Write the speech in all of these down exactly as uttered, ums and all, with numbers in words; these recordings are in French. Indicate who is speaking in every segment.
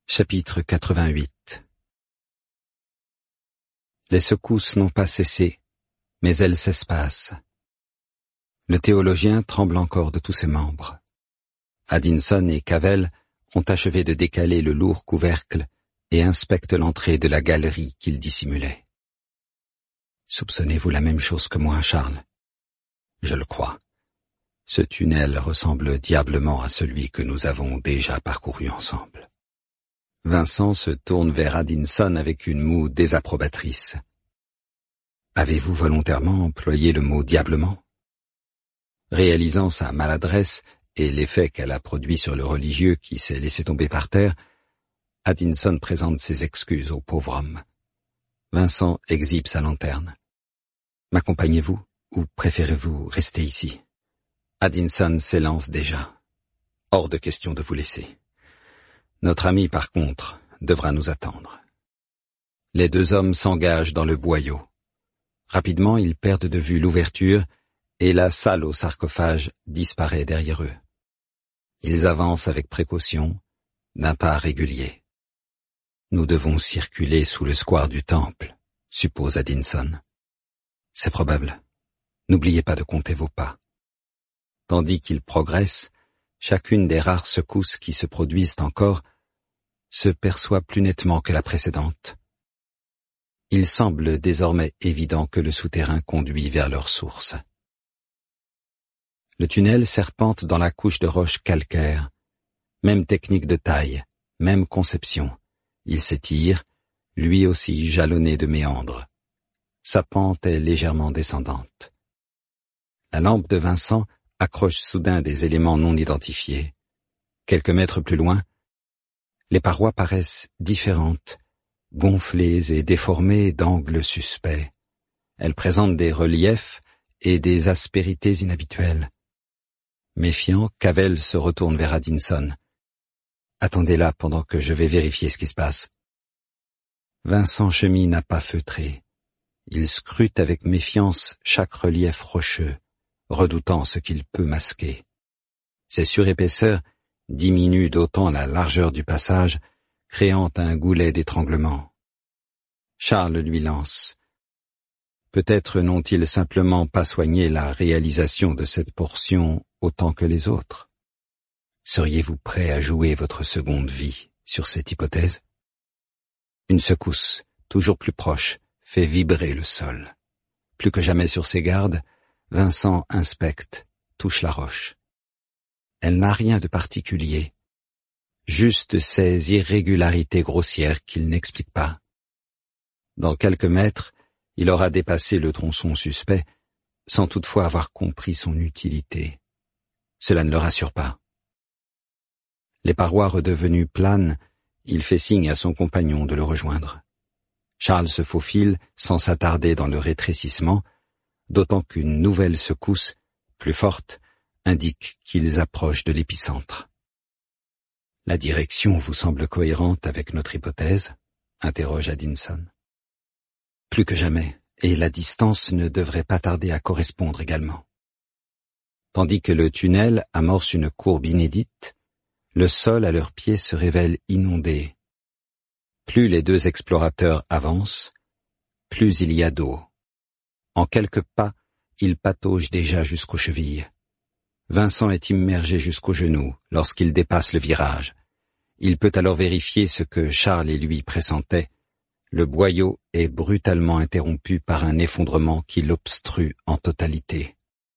Speaker 1: Chapitre quatre-vingt-huit. Les secousses n'ont pas cessé, mais elles s'espacent. Le théologien tremble encore de tous ses membres. Addinson et Cavell ont achevé de décaler le lourd couvercle et inspectent l'entrée de la galerie qu'ils dissimulaient. Soupçonnez-vous la même chose que moi, Charles? Je le crois. Ce tunnel ressemble diablement à celui que nous avons déjà parcouru ensemble. Vincent se tourne vers Addinson avec une moue désapprobatrice. Avez-vous volontairement employé le mot diablement? Réalisant sa maladresse et l'effet qu'elle a produit sur le religieux qui s'est laissé tomber par terre, Addinson présente ses excuses au pauvre homme. Vincent exhibe sa lanterne. M'accompagnez-vous ou préférez-vous rester ici? Addinson s'élance déjà. Hors de question de vous laisser. Notre ami, par contre, devra nous attendre. Les deux hommes s'engagent dans le boyau. Rapidement, ils perdent de vue l'ouverture et la salle au sarcophage disparaît derrière eux. Ils avancent avec précaution, d'un pas régulier. Nous devons circuler sous le square du temple, suppose Addinson. C'est probable. N'oubliez pas de compter vos pas. Tandis qu'ils progressent, chacune des rares secousses qui se produisent encore se perçoit plus nettement que la précédente. Il semble désormais évident que le souterrain conduit vers leur source. Le tunnel serpente dans la couche de roches calcaires. Même technique de taille, même conception. Il s'étire, lui aussi jalonné de méandres. Sa pente est légèrement descendante. La lampe de Vincent accroche soudain des éléments non identifiés. Quelques mètres plus loin, les parois paraissent différentes, gonflées et déformées d'angles suspects. Elles présentent des reliefs et des aspérités inhabituelles. Méfiant, Cavell se retourne vers Addinson. « Attendez là pendant que je vais vérifier ce qui se passe. » Vincent chemine à pas feutrés. Il scrute avec méfiance chaque relief rocheux, redoutant ce qu'il peut masquer. Ces surépaisseurs diminuent d'autant la largeur du passage, créant un goulet d'étranglement. Charles lui lance. Peut-être n'ont-ils simplement pas soigné la réalisation de cette portion autant que les autres. Seriez-vous prêt à jouer votre seconde vie sur cette hypothèse? Une secousse, toujours plus proche, fait vibrer le sol. Plus que jamais sur ses gardes, Vincent inspecte, touche la roche. Elle n'a rien de particulier, juste ces irrégularités grossières qu'il n'explique pas. Dans quelques mètres, il aura dépassé le tronçon suspect, sans toutefois avoir compris son utilité. Cela ne le rassure pas. Les parois redevenues planes, il fait signe à son compagnon de le rejoindre. Charles se faufile sans s'attarder dans le rétrécissement, d'autant qu'une nouvelle secousse, plus forte, indique qu'ils approchent de l'épicentre. « La direction vous semble cohérente avec notre hypothèse ?» interroge Addinson. « Plus que jamais, et la distance ne devrait pas tarder à correspondre également. » Tandis que le tunnel amorce une courbe inédite, le sol à leurs pieds se révèle inondé. Plus les deux explorateurs avancent, plus il y a d'eau. En quelques pas, ils pataugent déjà jusqu'aux chevilles. Vincent est immergé jusqu'aux genoux lorsqu'il dépasse le virage. Il peut alors vérifier ce que Charles et lui pressentaient. Le boyau est brutalement interrompu par un effondrement qui l'obstrue en totalité.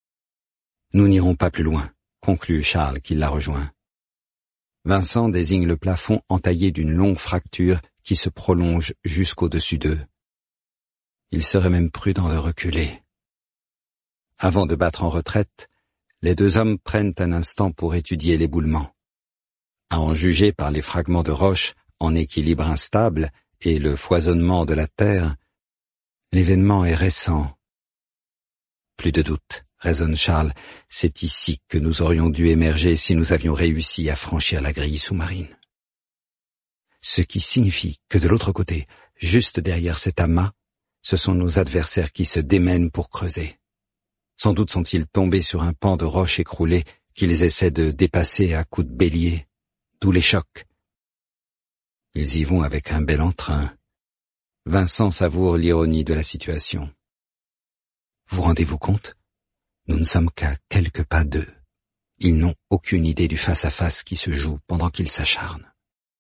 Speaker 1: « Nous n'irons pas plus loin », conclut Charles qui l'a rejoint. Vincent désigne le plafond entaillé d'une longue fracture qui se prolonge jusqu'au-dessus d'eux. Il serait même prudent de reculer. Avant de battre en retraite, les deux hommes prennent un instant pour étudier l'éboulement. À en juger par les fragments de roche en équilibre instable et le foisonnement de la terre, l'événement est récent. Plus de doute, raisonne Charles, c'est ici que nous aurions dû émerger si nous avions réussi à franchir la grille sous-marine. Ce qui signifie que de l'autre côté, juste derrière cet amas, ce sont nos adversaires qui se démènent pour creuser. Sans doute sont-ils tombés sur un pan de roche écroulé qu'ils essaient de dépasser à coups de bélier, d'où les chocs. Ils y vont avec un bel entrain. Vincent savoure l'ironie de la situation. Vous rendez-vous compte? Nous ne sommes qu'à quelques pas d'eux. Ils n'ont aucune idée du face-à-face qui se joue pendant qu'ils s'acharnent.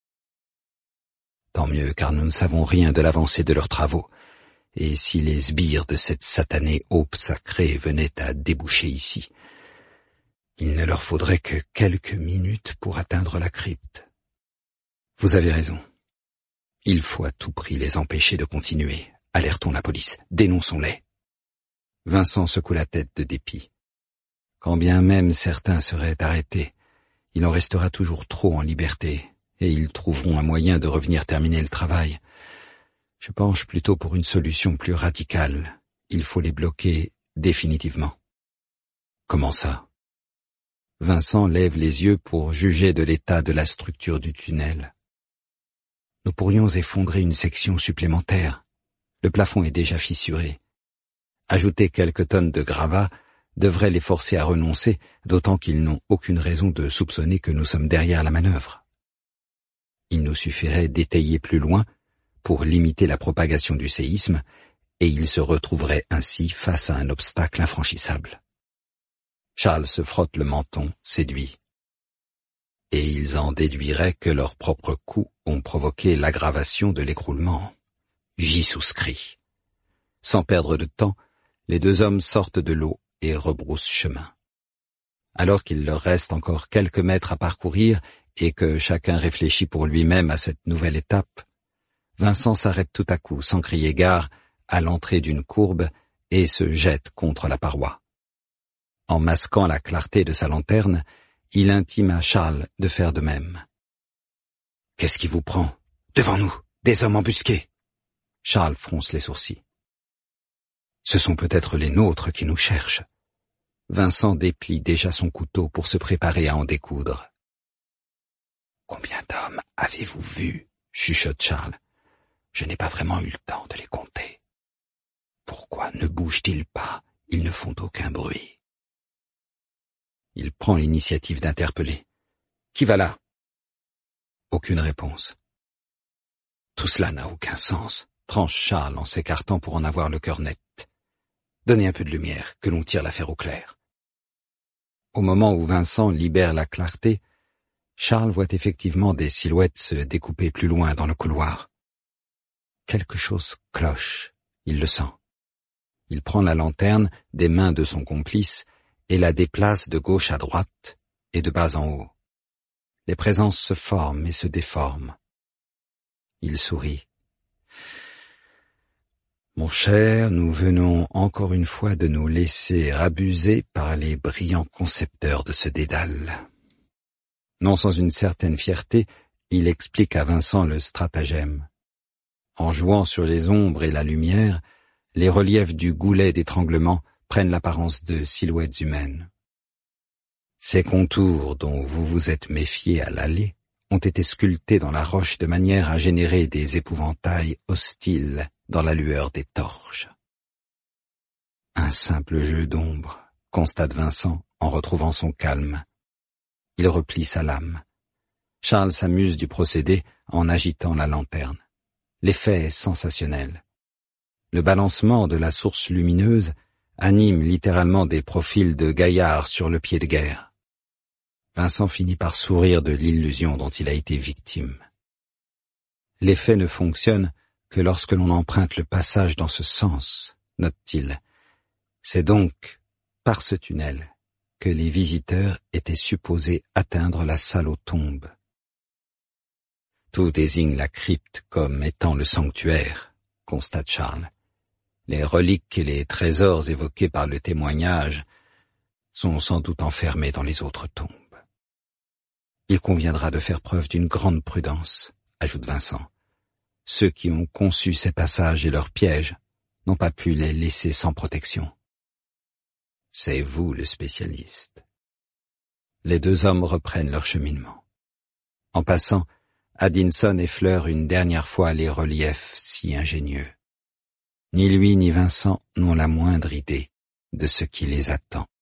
Speaker 1: Tant mieux, car nous ne savons rien de l'avancée de leurs travaux. Et si les sbires de cette satanée aube sacrée venaient à déboucher ici, il ne leur faudrait que quelques minutes pour atteindre la crypte. Vous avez raison. Il faut à tout prix les empêcher de continuer. Alertons la police, dénonçons-les. Vincent secoue la tête de dépit. Quand bien même certains seraient arrêtés, il en restera toujours trop en liberté, et ils trouveront un moyen de revenir terminer le travail. Je penche plutôt pour une solution plus radicale. Il faut les bloquer définitivement. Comment ça? Vincent lève les yeux pour juger de l'état de la structure du tunnel. Nous pourrions effondrer une section supplémentaire. Le plafond est déjà fissuré. Ajouter quelques tonnes de gravats devrait les forcer à renoncer, d'autant qu'ils n'ont aucune raison de soupçonner que nous sommes derrière la manœuvre. Il nous suffirait d'étayer plus loin pour limiter la propagation du séisme, et ils se retrouveraient ainsi face à un obstacle infranchissable. Charles se frotte le menton, séduit. Et ils en déduiraient que leurs propres coups ont provoqué l'aggravation de l'écroulement. J'y souscris. Sans perdre de temps, les deux hommes sortent de l'eau et rebroussent chemin. Alors qu'il leur reste encore quelques mètres à parcourir et que chacun réfléchit pour lui-même à cette nouvelle étape, Vincent s'arrête tout à coup, sans crier gare, à l'entrée d'une courbe et se jette contre la paroi. En masquant la clarté de sa lanterne, il intime à Charles de faire de même. « Qu'est-ce qui vous prend? Devant nous, des hommes embusqués !» Charles fronce les sourcils. « Ce sont peut-être les nôtres qui nous cherchent. » Vincent déplie déjà son couteau pour se préparer à en découdre. « Combien d'hommes avez-vous vu ?» chuchote Charles. « Je n'ai pas vraiment eu le temps de les compter. Pourquoi ne bougent-ils pas? Ils ne font aucun bruit. » Il prend l'initiative d'interpeller. « Qui va là ?» Aucune réponse. « Tout cela n'a aucun sens, » tranche Charles en s'écartant pour en avoir le cœur net. « Donnez un peu de lumière, que l'on tire l'affaire au clair. » Au moment où Vincent libère la clarté, Charles voit effectivement des silhouettes se découper plus loin dans le couloir. Quelque chose cloche, il le sent. Il prend la lanterne des mains de son complice et la déplace de gauche à droite et de bas en haut. Les présences se forment et se déforment. Il sourit. « Mon cher, nous venons encore une fois de nous laisser abuser par les brillants concepteurs de ce dédale. » Non sans une certaine fierté, il explique à Vincent le stratagème. En jouant sur les ombres et la lumière, les reliefs du goulet d'étranglement prennent l'apparence de silhouettes humaines. Ces contours dont vous vous êtes méfiés à l'aller ont été sculptés dans la roche de manière à générer des épouvantails hostiles dans la lueur des torches. Un simple jeu d'ombre, constate Vincent en retrouvant son calme. Il replie sa lame. Charles s'amuse du procédé en agitant la lanterne. L'effet est sensationnel. Le balancement de la source lumineuse anime littéralement des profils de gaillards sur le pied de guerre. Vincent finit par sourire de l'illusion dont il a été victime. L'effet ne fonctionne que lorsque l'on emprunte le passage dans ce sens, note-t-il. C'est donc par ce tunnel que les visiteurs étaient supposés atteindre la salle aux tombes. Tout désigne la crypte comme étant le sanctuaire, constate Charles. Les reliques et les trésors évoqués par le témoignage sont sans doute enfermés dans les autres tombes. Il conviendra de faire preuve d'une grande prudence, ajoute Vincent. Ceux qui ont conçu ces passages et leurs pièges n'ont pas pu les laisser sans protection. C'est vous le spécialiste. Les deux hommes reprennent leur cheminement. En passant, Addinson effleure une dernière fois les reliefs si ingénieux. Ni lui ni Vincent n'ont la moindre idée de ce qui les attend.